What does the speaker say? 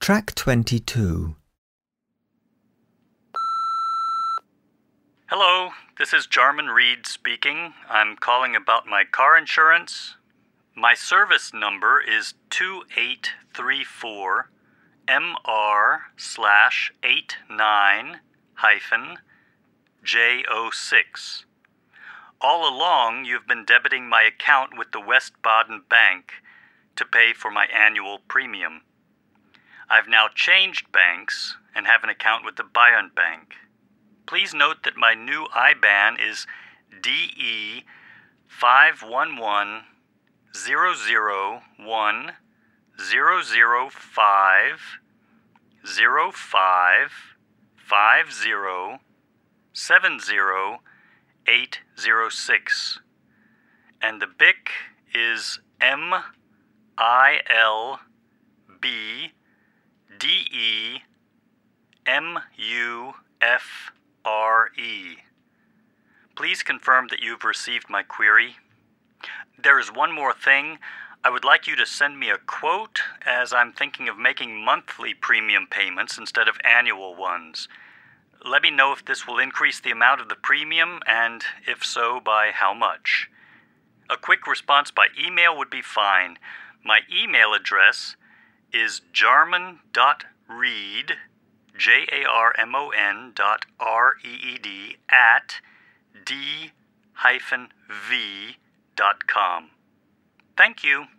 Track 22. Hello, this is Jarman Reed speaking. I'm calling about my car insurance. My service number is 2834MR/89-J06. All along, you've been debiting my account with the West Baden Bank to pay for my annual premium. I've now changed banks and have an account with the Bayern Bank. Please note that my new IBAN is DE 511-001-005-050-70-806. And the BIC is MILBDEMUFRE. Please confirm that you've received my query. There is one more thing. I would like you to send me a quote, as I'm thinking of making monthly premium payments instead of annual ones. Let me know if this will increase the amount of the premium, and if so, by how much. A quick response by email would be fine. My email address is jarmon.reed, JARMON.REED @d-v.com. Thank you.